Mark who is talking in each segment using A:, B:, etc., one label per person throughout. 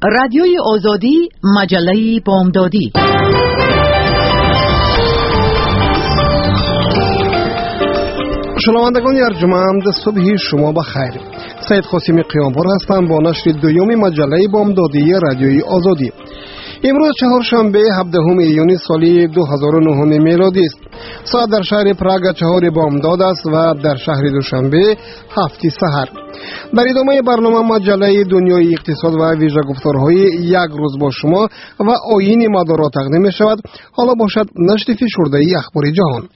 A: رادیوی آزادی، مجله بامدادی.
B: شنوندگان ارجمند، صبح شما بخیر. سید قاسمی قیامپور هستم با نشر دوم مجله بامدادی رادیوی آزادی. امروز چهارشنبه 17 ایون سال 2009 میلادی است. ساعت در شهر پراگ 4 بامداد است و در شهر دوشنبه 7 سحر. در ادامه برنامه مجله دنیای اقتصاد و ویژه گفتارهای یک روز با شما و آیین مدارا تقدیم می شود. حالا باشد نشر فشرده اخبار جهان.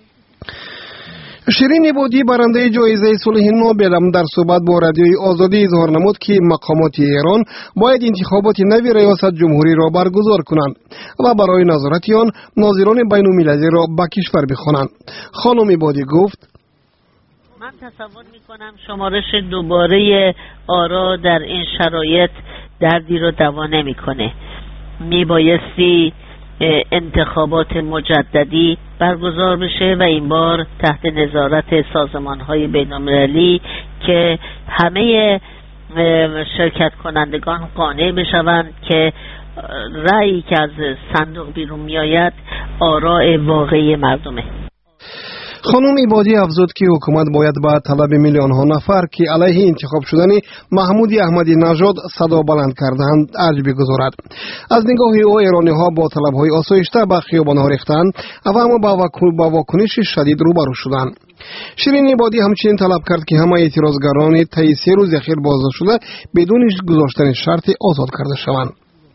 B: شیرین عبادی برنده جایزه صلح نوبل در صحبت با رادیوی آزادی اظهار نمود که مقامات ایران باید انتخابات نوی ریاست جمهوری را برگزار کنند و برای نظارت آن ناظران بین المللی را به کشور بخوانند. خانم عبادی گفت:
C: من تصور میکنم شمارش دوباره آرا در این شرایط دردی را دوا نمیکنه. میبایستی انتخابات مجددی برگزار بشه و این بار تحت نظارت سازمان‌های بین‌المللی که همه شرکت کنندگان قانع بشوند که رأیی که از صندوق بیرون میآید آراء واقعی مردمه.
B: خانم عبادی افزود که حکومت باید با طلب میلیون ها نفر که علیه انتخاب شدن محمود احمدی نژاد صدا بلند کردند ارج بگذارد. از نگاه او ایرانی ها با طلب های آسایشته به خیابان ها ریختند و اما با واکنش شدید روبرو شدند. شیرین عبادی همچنین طلب کرد که همه اعتراضگران طی 3 روز اخیر بازداشت شده بدون گذاشتن شرط آزاد کرده شوند.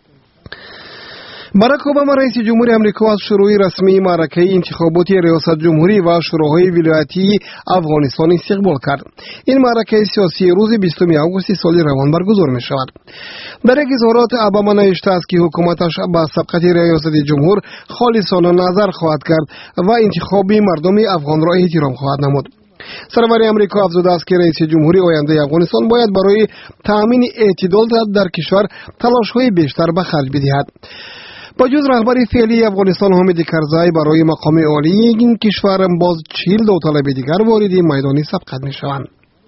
B: باراک اوباما رئیس جمهوری آمریکا از شروع رسمی معرکه انتخابات ریاست جمهوری و شوراهای ولایتی افغانستان استقبال کرد. این معرکه سیاسی روز 20 آگوست سال روان برگزار می شود. در یک اظهارات اوباما نوشته است که حکومتش به سبقت ریاست جمهور خالصانه نظر خواهد کرد و انتخابی مردم افغان را احترام خواهد نمود. سرور امریکا افزوده است که رئیس جمهوری آینده افغانستان باید برای تأمین اعتدال در کشور تلاش‌های بیشتر به خرج بدهد. با جز رهبر فعلی افغانستان حامد کرزی برای مقام عالی این کشور باز 40 داوطلب دیگر وارد میدان سبقت می شوند.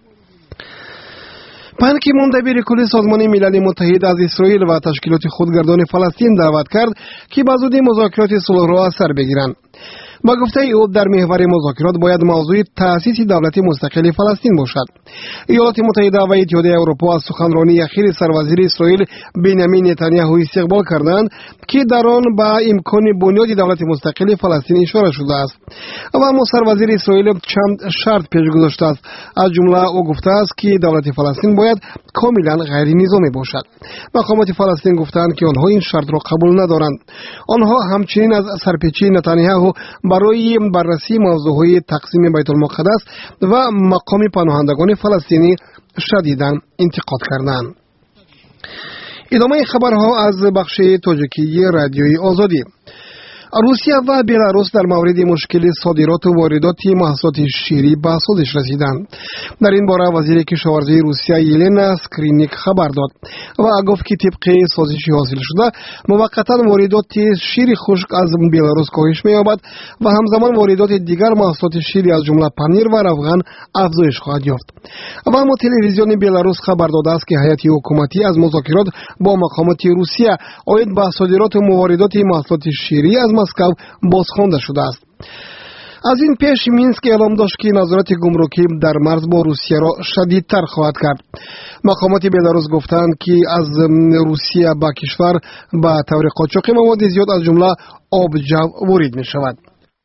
B: پان کی مون دبیر کل سازمان ملل متحد از اسرائیل و تشکیلات خودگردان فلسطین دعوت کرد که به زودی مذاکرات صلح را سر بگیرند. با گفته او در محور مذاکرات باید موضوع تأسیس دولت مستقل فلسطین باشد. ایالات متحده و اتحادیه اروپا از سخنرانی اخیر سروزیر اسرائیل بنیامین نتانیاهو استقبال کردند که در آن به امکان بنیاد دولت مستقل فلسطین اشاره شده است. اما سروزیر اسرائیل چند شرط پیش گذاشته است. از جمله او گفته است که دولت فلسطین باید کاملا غیر نظامی باشد. مقامات فلسطین گفتند که آنها این شرط را قبول ندارند. آنها همچنین از سرپیچی نتانیاهو برای بررسی موضوعهای تقسیم بیت المقدس و مقام پناهندگان فلسطینی شدیداً انتقاد کردند. ادامه خبرها از بخش تاجیکی رادیوی آزادی. روسیه و بلاروس در مورد مشکل صادرات و واردات محصولات شیری به سازش رسیدند. در این باره وزیر کشاورزی روسیه یلنا اسکرینیک خبر داد و گفت که طبق سازشی حاصل شده موقتا واردات شیر خشک از بلاروس کاهش می‌یابد و همزمان واردات دیگر محصولات شیری از جمله پنیر و روغن افزایش خواهد یافت. و اما تلویزیون بلاروس خبر داده است که هیئت حکومتی از مذاکرات با مقامات روسیه عاید به صادرات و واردات محصولات شیری از مسکو بازخوانده شده است. از این پیش مینسک اعلام داشت که نظارت گمرکی در مرز با روسیه را شدیدتر خواهد کرد. مقامات بلاروس گفتند که از روسیه به کشور به طور قاچاقی مواد زیاد از جمله آبجو وارد می شود.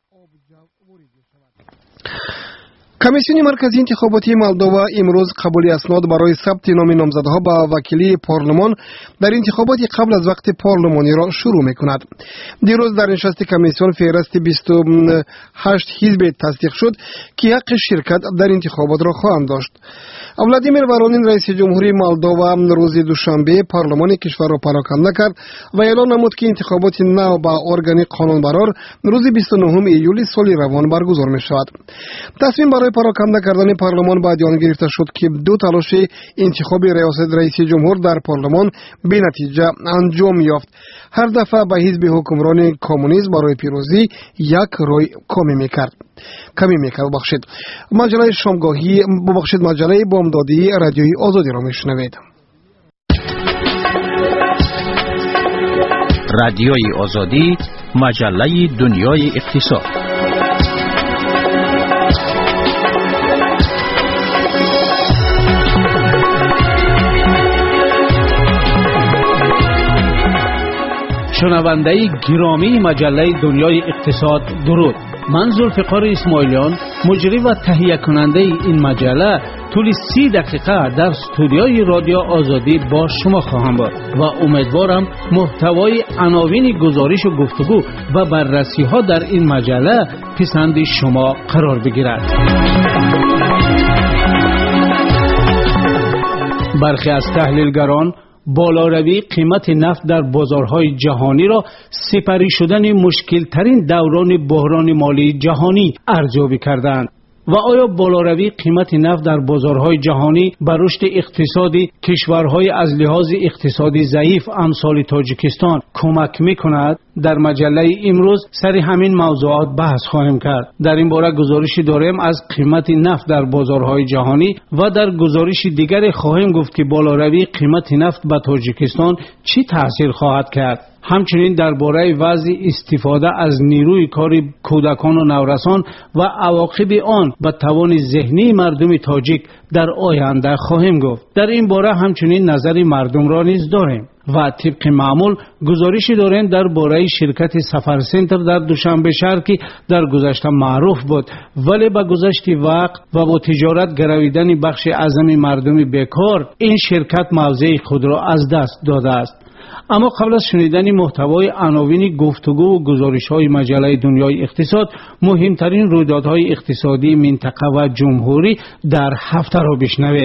B: کمیسیون مرکزی انتخاباتی مولداوا امروز قبول اسناد برای ثبت نام نامزدها به وکیلی پارلمان در انتخابات قبل از وقت پارلمانی را شروع می‌کند. دیروز در نشست کمیسیون فهرست 28 حزب تصدیق شد که حق شرکت در انتخابات را خواهند داشت. ولادیمیر ورونین رئیس جمهوری مولداوا روز دوشنبه پارلمان کشور را پراکنده کرد و اعلام نمود که انتخابات نو به ارگان قانونبرار روز 29 ایولی سال روان برگزار می‌شود. تصمیم برای پراکنده کردن پارلمان بعد آن گرفته شد که 2 تلاش انتخاب ریاست رئیس جمهور در پارلمان به نتیجه انجام یافت. هر دفعه به حزب حکمران کمونیست برای پیروزی یک رای کمی میکرد. مجله شامگاهی مجله بامدادی رادیوی آزادی را میشنوید.
D: رادیوی آزادی، مجله دنیای اقتصاد.
E: شنونده گرامی مجله دنیای اقتصاد، درود. من ذوالفقار اسماعیلیان، مجری و تهیه کننده این مجله، طول 30 دقیقه در استودیوی رادیو آزادی با شما خواهم بود و امیدوارم محتوای عناوین گزارش و گفتگو و بررسی ها در این مجله پسند شما قرار بگیرد. برخی از تحلیلگران بالاروی قیمت نفت در بازارهای جهانی را سپری شدن مشکل ترین دوران بحران مالی جهانی ارزیابی کردند. و آیا بالاروی قیمت نفت در بازارهای جهانی بر رشد اقتصادی کشورهای از لحاظ اقتصادی ضعیف امثال تاجیکستان کمک می‌کند؟ در مجله امروز سر همین موضوعات بحث خواهیم کرد. در این باره گزارشی داریم از قیمت نفت در بازارهای جهانی و در گزارش دیگر خواهیم گفت که بالاروی قیمت نفت به تاجیکستان چی تاثیر خواهد کرد. همچنین درباره وضع استفاده از نیروی کار کودکان و نورسان و عواقب آن به توان ذهنی مردم تاجیک در آینده خواهیم گفت. در این باره همچنین نظر مردم را نیز داریم و طبق معمول گزارشی داریم درباره شرکت سفر سنتر در دوشنبه شهر که در گذشته معروف بود ولی با گذشت وقت و با تجارت گرویدن بخش اعظم مردم بیکار این شرکت موضع خود را از دست داده است. اما قبل از شنیدن محتوای عناوین گفتگو و گزارش‌های مجله دنیای اقتصاد، مهمترین رویدادهای اقتصادی منطقه و جمهوری در هفته را بشنوید.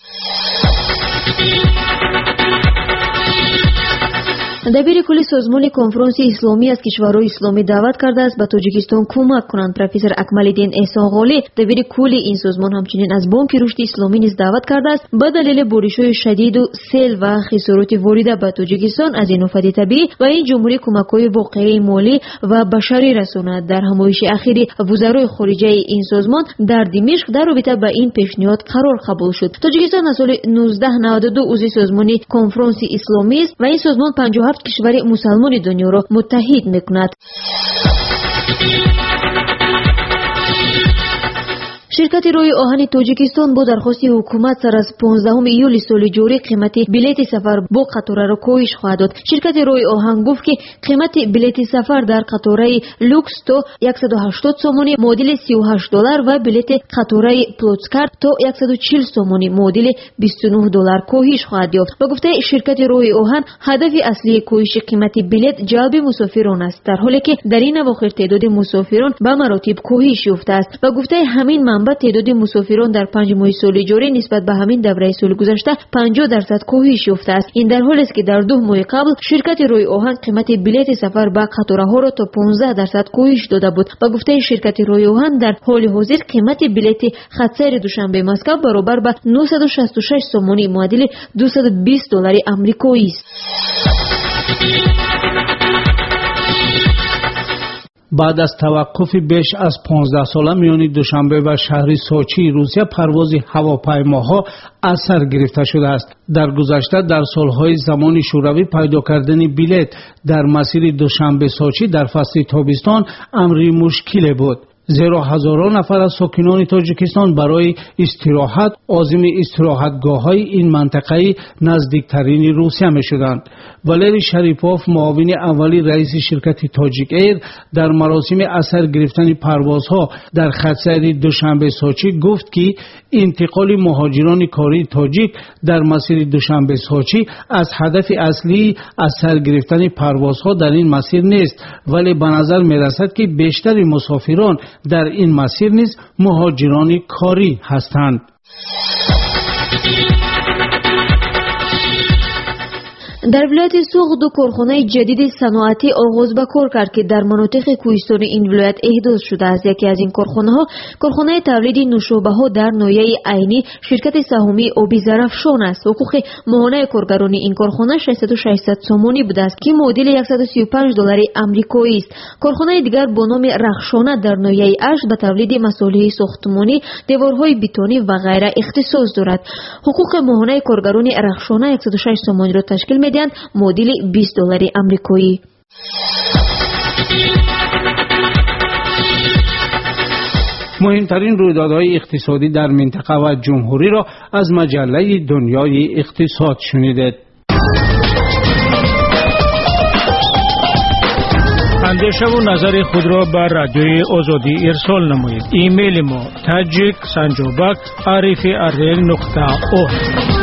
F: دبیر کلی سازمان کنفرانس اسلامی از کشورهای اسلامی دعوت کرده است به تاجیکستان کمک کنند. پروفسور اکمال‌الدین احسانقلی دبیر کلی این سازمان همچنین از بانک رشد اسلامی نیز دعوت کرده است به دلیل بارش‌های شدید و سیل و خسارات وارده به تاجیکستان از این آفت طبیعی و این جمهوری کمک‌های واقعی مالی و بشری رساند. در همایش اخیری وزرای خارجه این سازمان در دمشق در رابطه با این پیشنهاد قرار قبول شد. تاجیکستان از سال 1992 عضو سازمان کنفرانس اسلامی است و این سازمان 57 کشور مسلمان دنیا را متحد میکند. شرکت روی آهن تاجیکستان با درخواست حکومت سر از 15 ایول سال جاری قیمت بلیط سفر با قطار را کاهش خواهد داد. شرکت روی آهن گفت که قیمت بلیط سفر در قطار لوکس تا 180 سومونی مدل $38 و بلیط قطار پلوتسکار تا 140 سومونی مدل $29 کاهش خواهد یافت. با گفته شرکت روی آهن هدف اصلی کاهش قیمت بلیط جلب مسافران است، در حالی که در این اواخر تعداد مسافران به مراتب کاهش یافته است. با گفته همین منبع تعداد مسافران در 5 ماه سال جاری نسبت به همین دوره سال گذشته 50% کاهش یافته است. این در حالی است که در 2 ماه قبل شرکت روی آهن قیمت بلیط سفر به قطارها را تا 15% کاهش داده بود. با گفته شرکت روی آهن در حال حاضر قیمت بلیط خط سیر دوشنبه مسکو برابر به 966 سومونی معادل $220 آمریکایی است.
E: بعد از توقف بیش از 15 ساله میان دوشنبه و شهر سوچی روسیه پرواز هواپیماها از سر گرفته شده است. در گذشته در سالهای زمان شوروی پیدا کردن بلیط در مسیر دوشنبه سوچی در فصل تابستان امری مشکل بود، زیرا هزاران نفر از ساکنان تاجیکستان برای استراحت عازم استراحتگاه‌های این منطقه نزدیکترین روسیه می‌شدند. والری شریپوف معاون اولی رئیس شرکت تاجیک ایر در مراسم اثر گرفتن پروازها در خط‌سیر دوشنبه سوچی گفت که انتقال مهاجران کاری تاجیک در مسیر دوشنبه سوچی از هدف اصلی اثر گرفتن پروازها در این مسیر نیست، ولی به نظر می‌رسد که بیشتر مسافران در این مسیر نیز مهاجران کاری هستند.
F: در ولایت سوق دو کارخانه جدید صنعتی آغاز به کار کرد که در مناطق کوهستان این ولایت احداث شده است. یکی از این کارخانه‌ها کارخانه تولید نوشابه‌ها در ناحیه عینی شرکت سهامی آبی زرافشان است. حقوق ماهانه کارگران این کارخانه 600 سومونی بوده است که معادل $135 آمریکایی است. کارخانه دیگر با نام رخشانه در ناحیه اش به تولید مصالح ساختمانی، دیوارهای بتونی و غیره اختصاص دارد. حقوق ماهانه کارگران رخشانه 106 سومونی را تشکیل می‌دهند، معادل $20 آمریکایی.
E: مهمترین رویدادهای اقتصادی در منطقه و جمهوری را از مجله دنیای اقتصاد شنیدید.
G: اندیشه و نظر خود را بر رادیوی آزادی ارسال نمایید. ایمیل ما tajik@rfi.org.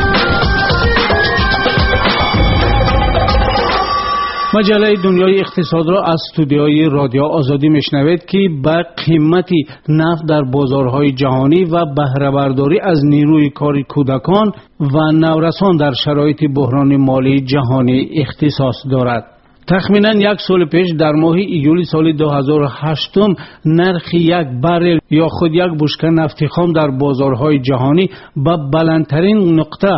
E: مجله دنیای اقتصاد را از استودیوی رادیو آزادی میشنوید که به قیمت نفت در بازارهای جهانی و بهره برداری از نیروی کار کودکان و نورسان در شرایط بحران مالی جهانی اختصاص دارد. تخمینا یک سال پیش در ماه ایول سال 2008 نرخ یک برل یا خود یک بشکه نفت خام در بازارهای جهانی به بلندترین نقطه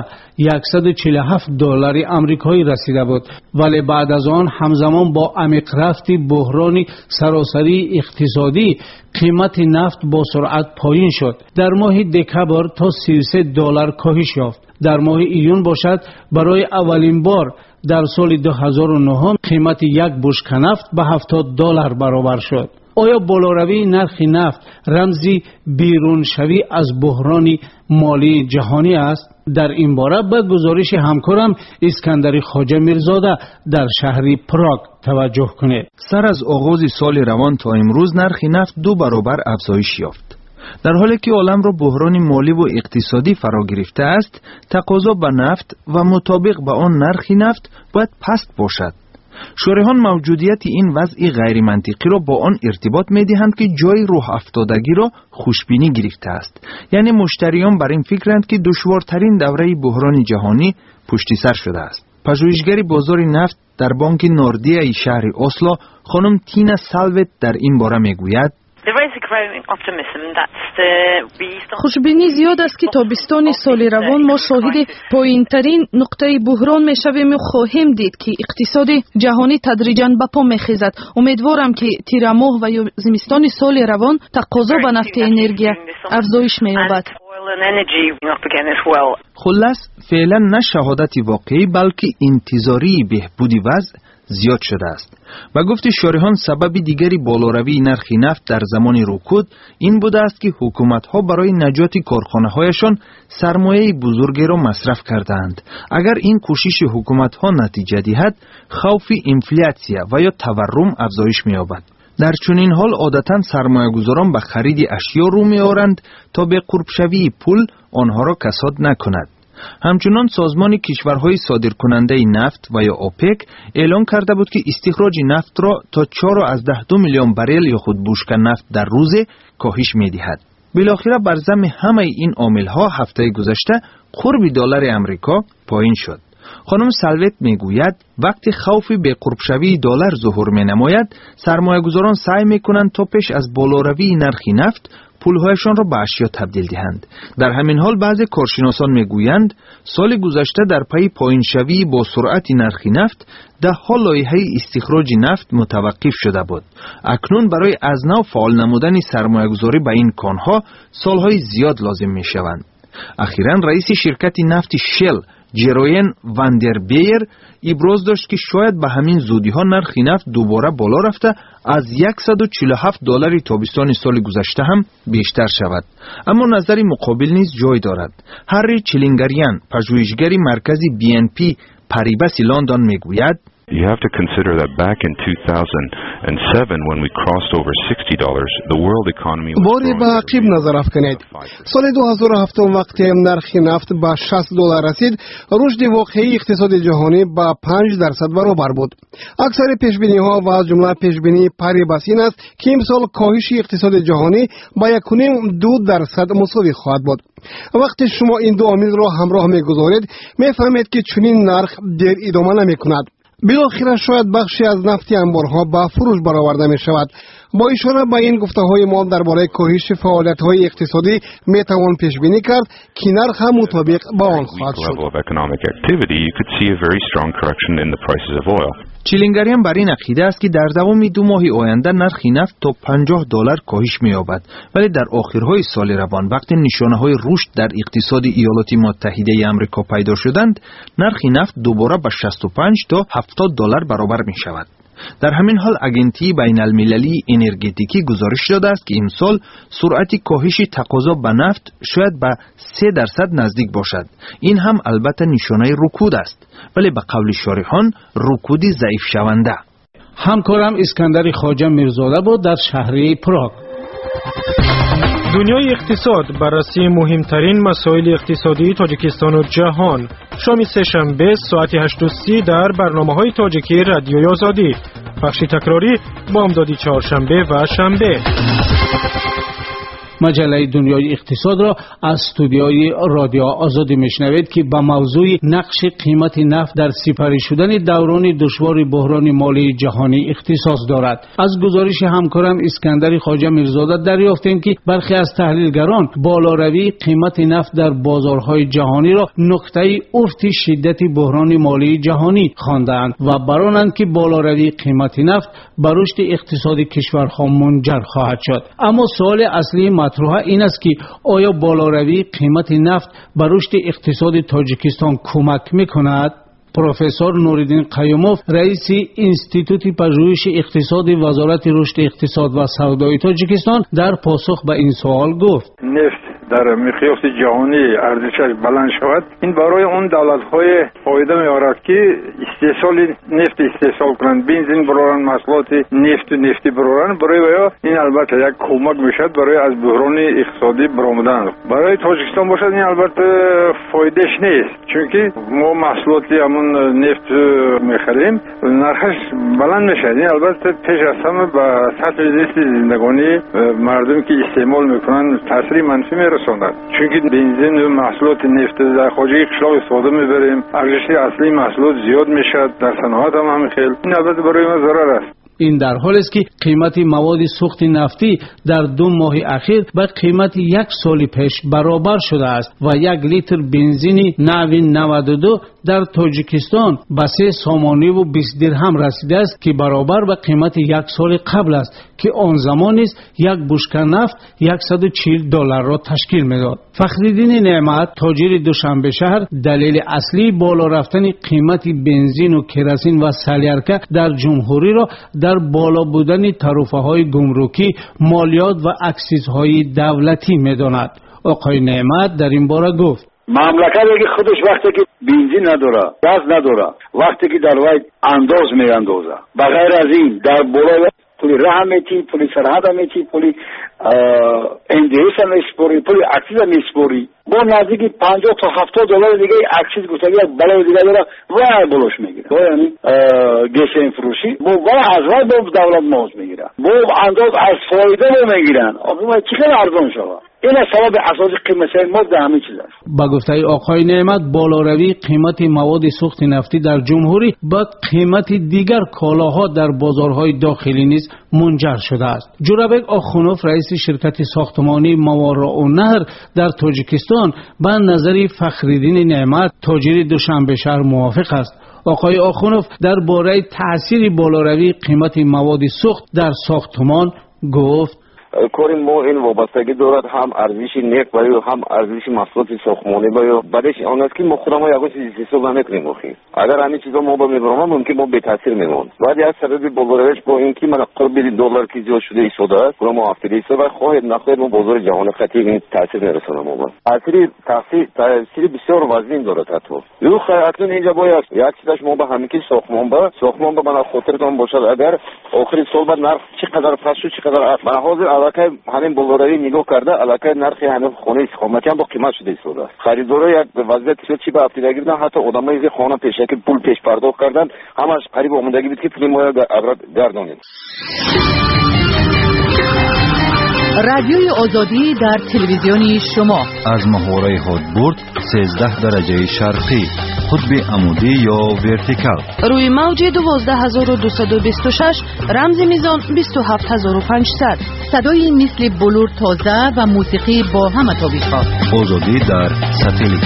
E: $147 آمریکایی رسیده بود، ولی بعد از آن همزمان با عمیق رفت بحران سراسری اقتصادی قیمت نفت با سرعت پایین شد. در ماه دکبر تا $33 کاهش یافت. در ماه ایون باشد برای اولین بار در سال 2009 قیمت یک بشکه نفت به $70 برابر شد. آیا بالاروی نرخ نفت رمزی بیرون شوی از بحران مالی جهانی است؟ در این باره به گزارش همکارم اسکندر خواجه میرزاده در شهر پراگ توجه کنید.
H: سر از آغاز سال روان تا امروز نرخ نفت 2 برابر افزایش یافت. در حالی که عالم را بحران مالی و اقتصادی فرا گرفته است، تقاضا به نفت و مطابق به آن نرخ نفت باید پست باشد. شارحان موجودیت این وضع غیر منطقی را با آن ارتباط می دهند که جای راه افتادگی را خوشبینی گرفته است. یعنی مشتریان بر این فکرند که دشوارترین دوره بحران جهانی پشت سر شده است. پژوهشگر بازار نفت در بانک نوردیا شهر اسلو خانم تینا سالوت در این باره می گوید:
I: خوشبینی زیاد است که تابستان سال روان ما شاهد پایین‌ترین نقطه بحران می‌شویم و خواهیم دید که اقتصاد جهانی تدریجاً به پا می‌خیزد. امیدوارم که تیر ماه و زمستان سال روان تقاضا به نفت انرژی افزایش می‌یابد.
H: خلاص فعلا نه شهادت واقعی بلکه انتظاری بهبودی وضع زیاد شده است. و گفت شارحان سبب دیگری بالاروی نرخ نفت در زمان رکود این بوده است که حکومت‌ها برای نجات کارخانه‌هایشان سرمایه بزرگی را مصرف کردند. اگر این کوشش حکومت‌ها نتیجه دهد، خوف انفلاسیون و یا تورم افزایش می‌یابد. در چنین حال عادتاً سرمایه‌گذاران به خرید اشیا رو می‌آورند تا به قرب شوی پول آنها را کساد نکند. همچنان سازمان کشورهای صادرکننده نفت و یا اوپک اعلام کرده بود که استخراج نفت را تا 4.2 میلیون بریل یا خود بشکه نفت در روز کاهش می‌دهد. بالاخره بر ضمن همه این عامل‌ها هفته گذشته قرب دلار آمریکا پایین شد. خانم سالوت میگوید وقتی خوف به قرب شوی دلار ظهور می‌نماید، سرمایه‌گذاران سعی می‌کنند تا پیش از بالاروی نرخ نفت پولهایشان را به اشیا تبدیل دهند. در همین حال بعضی کارشناسان میگویند سال گذشته در پی پایین شوی با سرعت نرخ نفت ده‌ها لایحه استخراج نفت متوقف شده بود. اکنون برای از نو فعال نمودن سرمایه‌گذاری به این کانها سالهای زیاد لازم میشوند. اخیراً رئیس شرکت نفت شل جروین واندربیر ابراز داشت که شاید به همین زودی ها نرخ نفت دوباره بالا رفته از $147 تابستان سال گذشته هم بیشتر شود. اما نظر مقابل نیز جای دارد. هری چلینگریان پژوهشگر مرکز BNP پاریباس لندن میگوید
J: You have to consider that back in 2007 when we crossed over $60, the world economy was
B: باری به عقیب نظر افکنید. سال 2007 وقتی نرخ نفت به $60 رسید، رشد واقعی اقتصاد جهانی به 5% برابر بود. اکثر پیشبینی‌ها و از جمله پیشبینی پاریباس این است که امسال کاهش اقتصاد جهانی با 1.2% مساوی خواهد بود. وقتی شما این دو عامل را همراه می‌گذارید، می‌فهمید که چنین نرخ دیر ادامه نمی‌کند. بالاخره شاید بخشی از نفت انبارها به فروش برآورده می شود. با اشاره به این گفته‌های ما درباره کاهش فعالیت‌های اقتصادی می توان پیش بینی کرد که نرخ هم مطابق با آن خواهد شد.
H: چیلینگریان بر این عقیده است که در دوام 2 ماه آینده نرخ نفت تا $50 کاهش می‌یابد، ولی در آخرهای سال روان وقتی نشانه‌های رشد در اقتصاد ایالات متحده آمریکا پیدا شدند، نرخ نفت دوباره به 65 تا $70 برابر می‌شود. در همین حال اجنسی بین المللی انرژتیکی گزارش داده است که امسال سرعت کاهش تقاضا به نفت شاید به 3% نزدیک باشد. این هم البته نشانه رکود است، ولی به قول شارحان رکودی ضعیف شونده.
E: همکارم اسکندر خواجه میرزاده بود در شهر پراگ.
G: دنیای اقتصاد، بررسی مهمترین مسائل اقتصادی تاجیکستان و جهان. شام سه‌شنبه ساعت 8:30 در برنامه‌های تاجیکی رادیوی آزادی. بخش تکراری بامدادی چهارشنبه و شنبه.
E: مجله دنیای اقتصاد را از استودیوی رادیو آزادی میشنوید که با موضوع نقش قیمت نفت در سپری شدن دوران دشوار بحران مالی جهانی اختصاص دارد. از گزارش همکارم اسکندر خواجه میرزاده دریافتیم که برخی از تحلیلگران بالاروی قیمت نفت در بازارهای جهانی را نقطه افت شدت بحران مالی جهانی خواندند و برانند که بالاروی قیمت نفت به رشد اقتصادی کشورها منجر خواهد شد. اما سوال اصلی مطرح این است که آیا بالاروی قیمت نفت به رشد اقتصاد تاجیکستان کمک میکند؟ پروفسور نوریدین قیوموف رئیس انستیتوت پژوهش اقتصاد وزارت رشد اقتصاد و سودای تاجیکستان در پاسخ به این سوال گفت:
K: نفت در مقیاس جهانی ارزشش بلند شود، این برای اون دولت‌های فایده می‌آورد که استحصال نفت استحصال کنند، بنزین برارن، محصولات نفتی برارن. برای ویا این البته یک کمک میشد برای از بحران اقتصادی برآمدن. برای تاجیکستان باشد این البته فایدهش نیست، چون که ما محصولات همون نفت می‌خریم، نرخش بلند میشه. این البته پیش از همه به سطح زیست زندگانی مردم که استعمال میکنن تاثیر منفی میرساند، چون که بنزین و محصولات نفت در خارج قشلاق استفاده میبریم، ارزش اصلی محصولات زیاد میشه، در صنعت هم خیلی این البته برای ما ضرر است.
E: این در حالی است که قیمت مواد سوخت نفتی در 2 ماه اخیر با قیمت 1 سال پیش برابر شده است و 1 لیتر بنزین نوی 92 در تاجیکستان به 3 سامانی و 20 درهم رسیده است که برابر با قیمت 1 سال قبل است که آن زمان است 1 بشکه نفت $140 را تشکیل می‌داد. فخرالدین نعمت، تاجر دوشنبه شهر، دلیل اصلی بالا رفتن قیمت بنزین و کرosین و سلیرکه در جمهوری را در بالا بودن تعرفه‌های گمرکی، مالیات و اکسیزهای دولتی می‌داند. آقای نعمت در این باره گفت:
L: مملکتی که خودش وقتی که بنزین نداره، گاز نداره، وقتی که در وای انداز میاندازه، بغیر از این در بالا پولی راه میتی، پولی سرحد میتی، پولی اندیس هم میسپوری، پولی اکسیز هم میسپوری، با نزدیک 50 تا 70 دلار دیگه اکسیز گفتگی یک بلای دیگه داره وای بلوش میگیره. با یعنی گشن فروشی با از وای با دولت موز میگیره، با انداز از فایده میگیرن. آقا چقدر ارزان شود؟ این سبب اساسی قیمت ما در همه چیز است.
E: با گفته آقای نعمت، بالاروی قیمت مواد سوخت نفتی در جمهوری با قیمت دیگر کالاها در بازارهای داخلی نیز منجر شده است. جورابک آخونوف، رئیس شرکت ساختمانی ماوراءالنهر در تاجیکستان، با نظر فخرالدین نعمت، تاجر دوشنبه شهر، موافق است. آقای آخونوف درباره تأثیر بالاروی قیمت مواد سوخت در ساختمان گفت:
M: کار ما این وابستگی دارد هم ارزش نفت و هم ارزش محصولات ساختمانی و بعدش آن است که ما خودمون یه چیزی حساب نمی‌کنیم. اگر همین چیزا ما با می‌بریم ممکن ما به تاثیر میمون. بعد از سبب بالارویش با اینکه من قرب $1 که زیاد شده ایستاده است، ما هفته و خواهد نخواهد ما بازار جهان خطی این تاثیر میرسونه. ما تاثیر بسیار وزین دارد. حتی یو خیلی اینجا باید یک چیزش ما با همین که ساختمان با من خاطرتون باشد اگر آخر سال بعد نرخ چقدر پس شد چقدر من حاضر علاقه همین بالاروی نگاه کرده، علاقه نرخ همین خونه خامکی هم با قیمت شده ایستاده. خریدارا یک وضعیت چی به هفته گرفتن، حتی آدمایی که خانه پیشکی پول پیش پرداخت کردن همش قریب آمدگی بود که پول ما ابرد گردانید.
A: رادیوی آزادی در تلویزیونی شما
N: از محوره هادبورد 13 درجه شرقی، قطب عمودی یا ورتیکال،
I: روی موج 12226 رمز میزان 27500.
A: صدای مثل بلور تازه و موسیقی با همه تابیش‌ها.
N: آزادی در ساتلیت.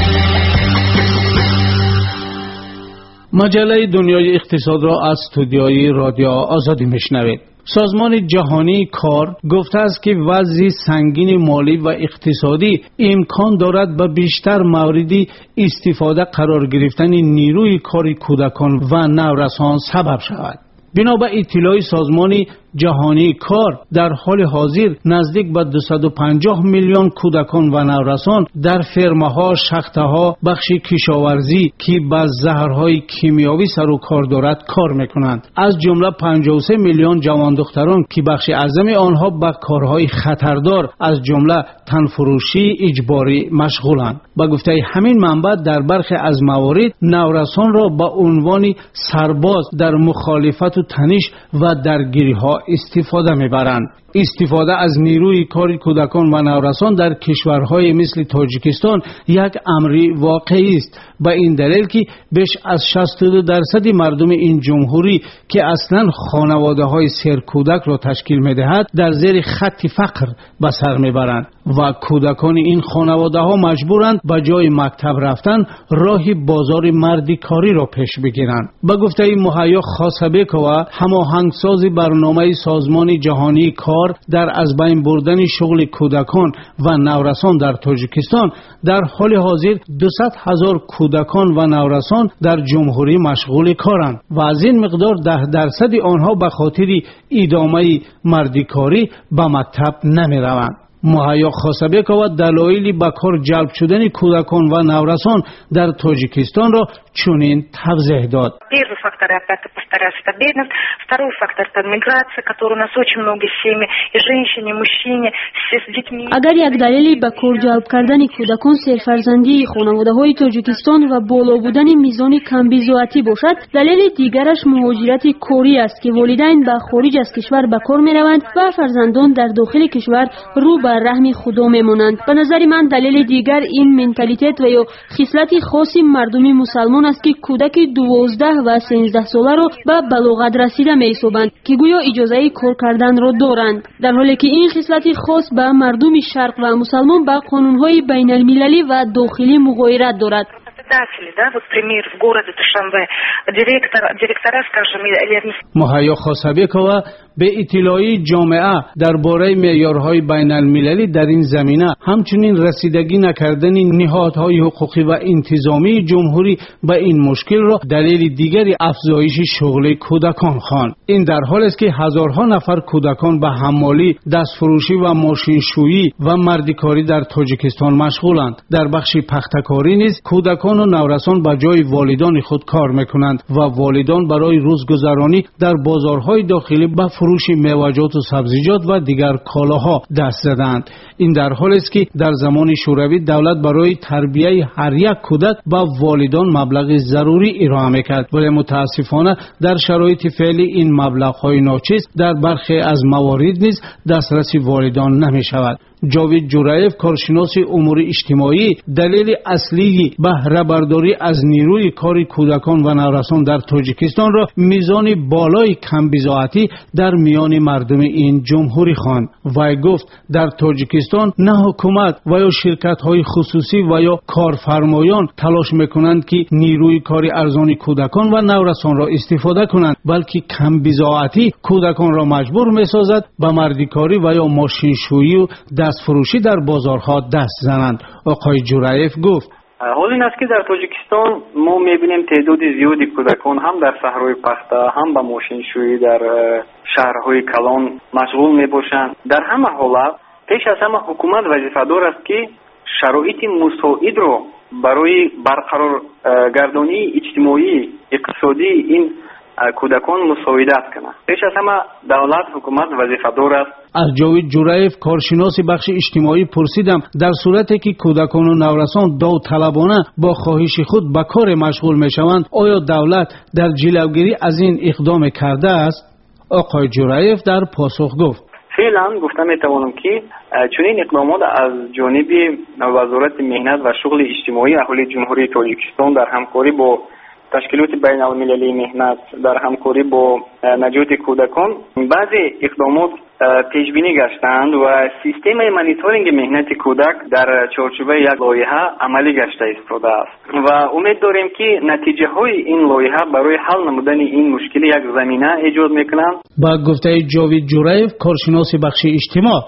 E: مجله دنیای اقتصاد را از استودیوی رادیو آزادی میشنوید. سازمان جهانی کار گفته است که وضع سنگین مالی و اقتصادی امکان دارد به بیشتر موردی استفاده قرار گرفتن نیروی کار کودکان و نورسان سبب شود. بنا به اطلاع سازمان جهانی کار در حال حاضر نزدیک به 250 میلیون کودکان و نورسان در فرمه‌ها، شاخته‌ها، بخش کشاورزی که با زهرهای کیمیاوی سر و کار دارد کار میکنند. از جمله 53 میلیون جوان دختران که بخش اعظم آنها به کارهای خطردار از جمله تنفروشی اجباری مشغولند. با گفته همین منبع در برخی از موارد نورسان را به عنوان سرباز در مخالفت و تنش و درگیری‌ها استفاده میبرند. استفاده از نیروی کار کودکان و نورسان در کشورهای مثل تاجیکستان یک امری واقعی است. به این دلیل که بیش از 62% مردم این جمهوری که اصلا خانواده‌های سرکودک را تشکیل می‌دهد در زیر خط فقر به سر میبرند و کودکان این خانواده‌ها مجبورند به جای مکتب رفتن راه بازار مردیکاری را پیش بگیرند. به گفته مهیا خاصبکووا، هماهنگساز برنامه سازمان جهانی کار در از بین بردن شغل کودکان و نورسان در تاجیکستان، در حال حاضر 200,000 کودکان و نورسان در جمهوری مشغول کارند و از این مقدار 10% آنها به خاطر ادامه مردیکاری به مکتب نمی‌روند. مهیا خاصبکووا دلایلی به کار جلب شدن کودکان و نورسان در تاجیکستان را چنین توضیح داد.
O: Первый фактор, опять повторяюсь, это бедность. Второй фактор – это миграция, которая у нас очень много семей, и женщине, и мужчине, с детьми.
P: اگر یک دلیلی به کار جلب کردن کودکان سرفرزندی خانواده‌های تاجیکستان و بالا بودن میزان کمبیزاعتی باشد، دلیل دیگرش مهاجرت کاری است که والدین به خارج از کشور به کار می‌روند و فرزندان در داخل کشور رو به رحم خدا میمانند. به نظر من دلیل دیگر این منتالیته و یا خصلت خاص مردم مسلمان است که کودک 12 و 13 ساله را به بلوغت رسیده می‌یابند که گویا اجازه کار کردن را دارند، در حالی که این خصلت خاص به مردم شرق و مسلمان با قانون‌های بین المللی و داخلی مغایرت دارد.
O: Да, вот пример в городе Душанбе, директора, скажем,
E: مهیا خاصبکووا به اطلاعی جامعه درباره معیارهای بین المللی در این زمینه، همچنین رسیدگی نکردن نهادهای حقوقی و انتظامی جمهوری به این مشکل را دلیل دیگری افزایش شغل کودکان خواند. این در حالی است که هزارها نفر کودکان به حمالی، دستفروشی و ماشینشویی و مردیکاری در تاجیکستان مشغولند. در بخش پختکاری نیز کودکان و نورسان به جای والدان خود کار میکنند و والدان برای روزگذرانی در بازارهای داخلی به فروش میوه‌جات و سبزیجات و دیگر کالاها دست زدند. این در حالی است که در زمان شوروی دولت برای تربیت هر یک کودک به والدان مبلغ ضروری ارائه میکرد، ولی متاسفانه در شرایط فعلی این مبلغ‌های ناچیز در برخی از موارد نیز دسترسی والدان نمیشود. جاوید جورایف، کارشناس امور اجتماعی، دلیل اصلی بهره برداری از نیروی کار کودکان و نورسان در تاجیکستان را میزان بالای کمبیزاعتی در میان مردم این جمهوری خواند. وی گفت در تاجیکستان نه حکومت و یا شرکت‌های خصوصی و یا کارفرمایان تلاش میکنند که نیروی کار ارزان کودکان و نورسان را استفاده کنند، بلکه کمبیزاعتی کودکان را مجبور میسازد به مردیکاری و یا ماشینشویی و فروشی در بازارها دست زنند. آقای جورایف گفت
Q: حال این است که در تاجیکستان ما میبینیم تعداد زیادی کودکان هم در صحرای پخته، هم به ماشینشویی در شهرهای کلان مشغول میباشند. در همه حالت پیش از همه حکومت وظیفه‌دار است که شرایط مساعد را برای برقرار گردانی اجتماعی اقتصادی این کودکان مساعدت کنند. پیش از همه دولت حکومت وظیفه‌دار است.
E: از جاوید جورایف، کارشناس بخش اجتماعی، پرسیدم در صورتی که کودکان و نورسان داوطلبانه با خواهش خود به کار مشغول میشوند، آیا دولت در جلوگیری از این اقدام کرده است؟ آقای جورایف در پاسخ گفت
Q: فعلا گفته میتوانم که چنین اقدامات از جانب وزارت مهنت و شغل اجتماعی اهالی جمهوری تاجیکستان در همکاری با تشکیلات بین المللی مهنت، در همکاری با نجات کودکان بعضی اقدامات پیش بینی گشتند و سیستم مانیتورینگ مهنت کودک در چارچوب یک لایحه عملی گشته ایستاده است و امید داریم که نتیجه های این لایحه برای حل نمودن این مشکل یک زمینه ایجاد میکنند.
E: با گفته جاوید جورایف، کارشناس بخش اجتماع،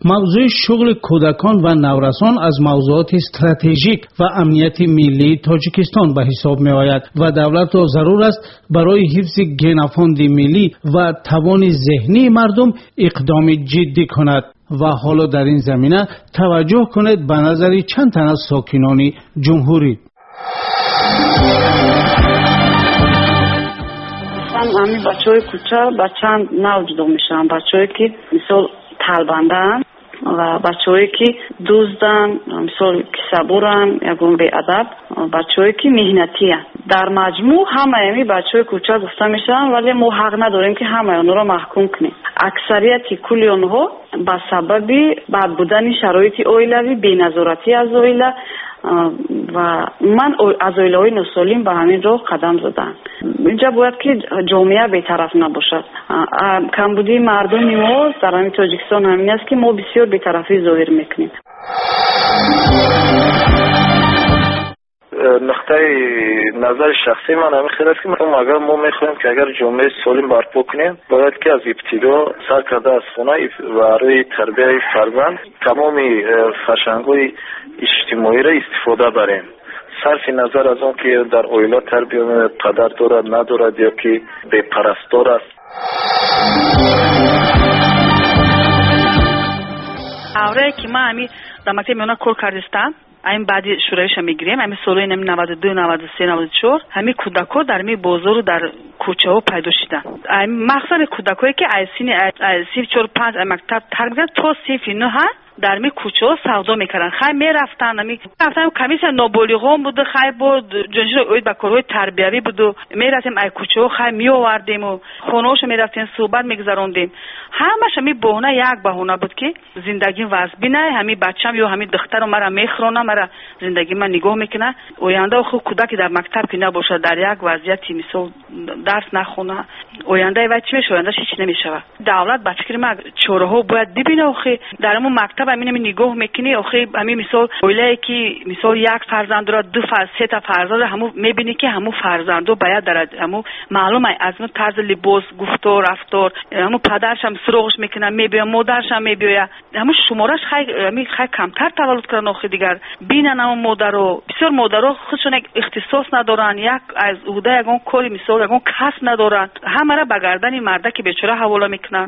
E: موضوع شغل کودکان و نورسان از موضوعات استراتژیک و امنیت ملی تاجیکستان به حساب می آید و دولت را ضرور است برای حفظ گنفاند ملی و توان ذهنی مردم اقدام جدی کند و حالا در این زمینه توجه کنید به نظر چند تن از ساکنان جمهوری.
R: همین بچه های کوچه به چند نوع جدا میشن. بچه هایی که مثال تلبندن و بچه هایی که دوزدن، مثال که صبورن یا گون به ادب، بچه هایی که مهنتی هن. در مجموع همه همی بچه های کوچه گفته میشن، ولی ما حق نداریم که همه اونها را محکوم کنیم. اکثریت کل اونها به سبب بد بودن شرایط اویلوی، بی‌نظارتی از اویله و من از اویله‌های ناسالم به همین راه قدم زدم. اینجا باید که جامعه بی‌طرف نباشد. کمبودی مردم ما در همین تاجیکستان همین است که ما بسیار بی‌طرفی ظاهر میکنیم.
S: نقطه نظر شخصی من همین خیلی است که اگر ما میخوایم که اگر جامعه سالم برپا کنیم، باید که از ابتدا سر کرده از خانه برای تربیت فرزند تمام فرهنگ‌های اجتماعی را استفاده بریم. صرف نظر از اون که در اویلا تربیت پدر دارد ندارد یا که بی پرستار است.
R: آوره که ما همین در مکتب میونه کار کردستم، این بعدی شورایش میگیریم، همین سالهای 92 93 94 همین کودک‌ها در می بازار و در کوچه ها پیدا شدن. این مخصوصا کودکایی که از سن 4 5 مکتب ترک زدن تا 9 در می کوچه ها سودا میکردن. خیلی میرفتن، رفتن کمیس نابالغان بود، خیلی بود جنجال اوید با کارهای تربیوی بود و میرفتیم ای کوچه ها خیلی میآوردیم و خونه‌هاش میرفتیم صحبت میگذروندیم. همش همین بهونه یک بهونه بود که زندگی وضعی نه، همین بچه‌م یا همین دخترم مرا میخرونه، مرا زندگی من نگاه میکنه. آینده خود کودکی در مکتب که نباشه، در یک وضعیتی مثل درس نخونه، آینده وقت چی میشه؟ آینده چی نمیشه. دولت با فکر ما چوره‌ها باید ببینه آخه در اون مکتب همین نگاه میکنی آخه همین مثال اویلایی که مثال یک فرزند داره، 2 تا 3 تا فرزند همو میبینی که همو فرزندو باید داره، همو معلومه از اون طرز لباس، گفتار، رفتار، همو پدرش هم سراغش میکنه، میبینه مادرش هم میبینه، همو شمارش خیلی کمتر تولد کردن آخه دیگر بینن. همو مادرها بسیار مادرها خودشون اختصاص ندارن، یک از عهده یگان کاری مثال یگان کس ندارن، همه را به گردن مرده که بیچاره حواله میکنن.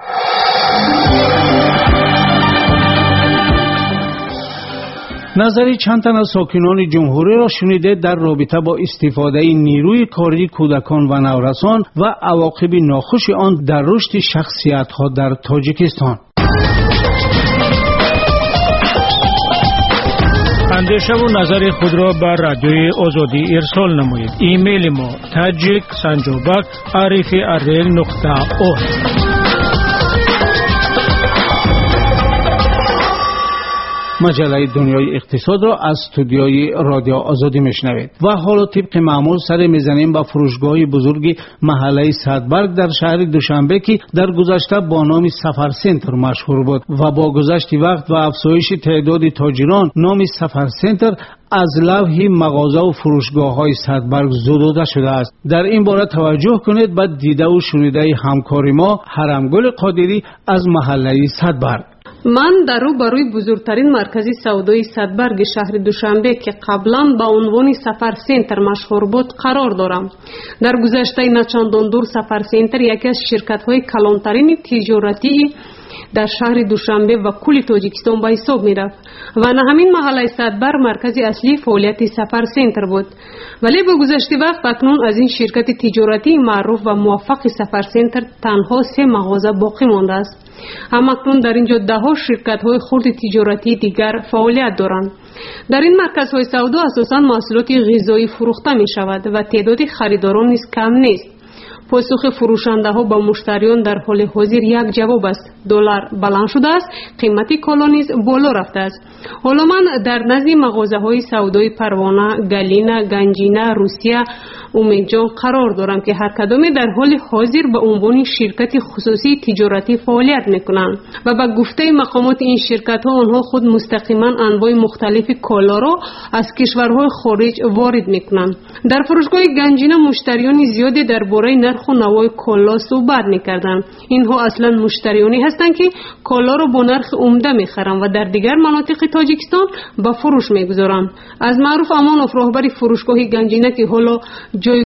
E: نظری چند تن از ساکنان جمهوری را شنیده در رابطه با استفاده نیروی کاری کودکان و نورسان و عواقب ناخوش آن در رشد شخصیت‌ها در تاجیکستان.
G: اندیشه و نظر خود را بر رادیوی آزادی ارسال نمایید. ایمیل ما tajik@rfi.org.
E: مجله دنیای اقتصاد را از استودیوی رادیو آزادی میشنوید و حالا طبق معمول سر میزنیم به فروشگاه بزرگ محله صدبرگ در شهر دوشنبه که در گذشته با نام سفر سنتر مشهور بود و با گذشت وقت و افزایش تعداد تاجران نام سفر سنتر از لوح مغازه و فروشگاه های صدبرگ زدوده شده است. در این باره توجه کنید به دیده و شنیده همکاری ما حرمگل قادری از محله صدبرگ.
T: من در روبروی بزرگترین مرکز سودای صدبرگ شهر دوشنبه که قبلا با عنوان سفر سنتر مشهور بود قرار دارم. در گذشته نچندان دور سفر سنتر یکی از شرکت‌های کلانترین تجارتی در شهر دوشنبه و کل تاجیکستان به حساب می رفت و نه همین محله صدبرگ مرکز اصلی فعالیت سفر سنتر بود. ولی با گذشت وقت اکنون از این شرکت تجارتی معروف و موفق سفر سنتر تنها 3 مغازه باقی مانده است. اما اکنون در اینجا 10 شرکت‌های خرد تجارتی دیگر فعالیت دارند. در این مرکزهای سودا اساساً محصولات غذایی فروخته می شود و تعداد خریداران نیز کم نیست. پاسخ فروشنده ها با مشتریان در حال حاضر یک جواب است: دلار بلند شده است، قیمت کالا نیز بالا رفته است. حالا من در نزد مغازه های سودای پروانه، گلینا، گنجینه، روسیه امیدجان قرار دارند که هر کدام در حال حاضر به عنوان شرکت خصوصی تجارتی فعالیت میکنند و به گفته مقامات این شرکت ها آنها خود مستقیما انواع مختلف کالا را از کشورهای خارج وارد میکنند. در فروشگاه گنجینه مشتریان زیادی درباره نرخ و نوع کالا صحبت میکردند. اینها اصلا مشتریانی هستند که کالا را با نرخ عمده میخرند و در دیگر مناطق تاجیکستان به فروش میگذارند. از معروف امانوف راهبر فروشگاه گنجینه که حالا